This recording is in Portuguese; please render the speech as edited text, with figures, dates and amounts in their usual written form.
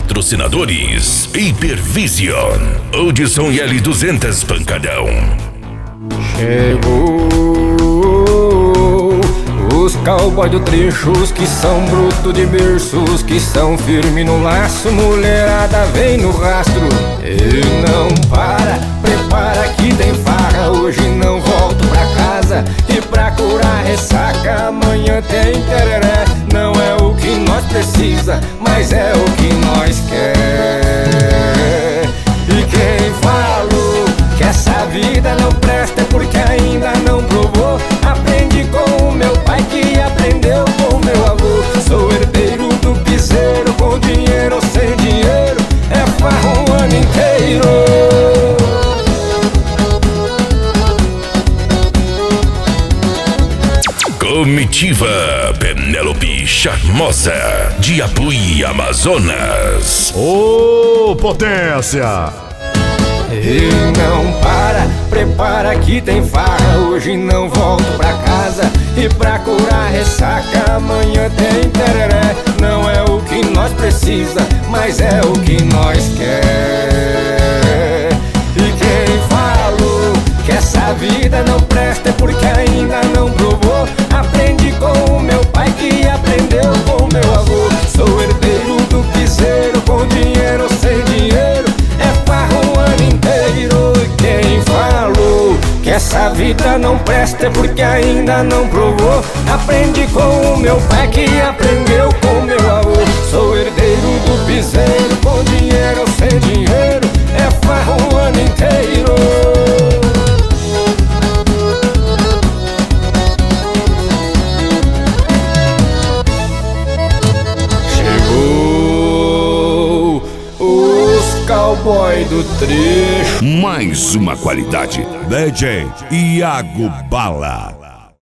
Patrocinadores: Hypervision, Audison e L200 Pancadão. Chegou os cowboy do trecho, os que são bruto de berços, que são firme no laço, mulherada vem no rastro. E não para, prepara que tem farra, hoje não volto pra casa. E pra curar ressaca, amanhã tem tereré. Não é o que nós precisa, mas é o que nós quer. E quem falou que essa vida não presta é porque ainda não provou. Aprendi com o meu pai que aprendeu com o meu avô. Sou herdeiro do piseiro, com dinheiro ou sem dinheiro, é farra o ano inteiro. Comitiva Penélope Charmosa, de Apuí, Amazonas. Ô, potência! E não para, prepara que tem farra, hoje não volto pra casa. E pra curar ressaca, amanhã tem tereré. Não é o que nós precisa, mas é o que nós quer. E quem falou que essa vida não presta é porque ainda não provou. Aprendi com o meu pai que aprendeu com o meu avô. Sou herdeiro do piseiro, com dinheiro ou sem dinheiro, é farra o ano inteiro. E quem falou que essa vida não presta é porque ainda não provou. Aprendi com o meu pai que aprendeu com o meu avô. Sou herdeiro do piseiro, com dinheiro ou sem dinheiro, é farra o ano inteiro. Cowboy do trecho. Mais uma qualidade. DJ Iago Bala.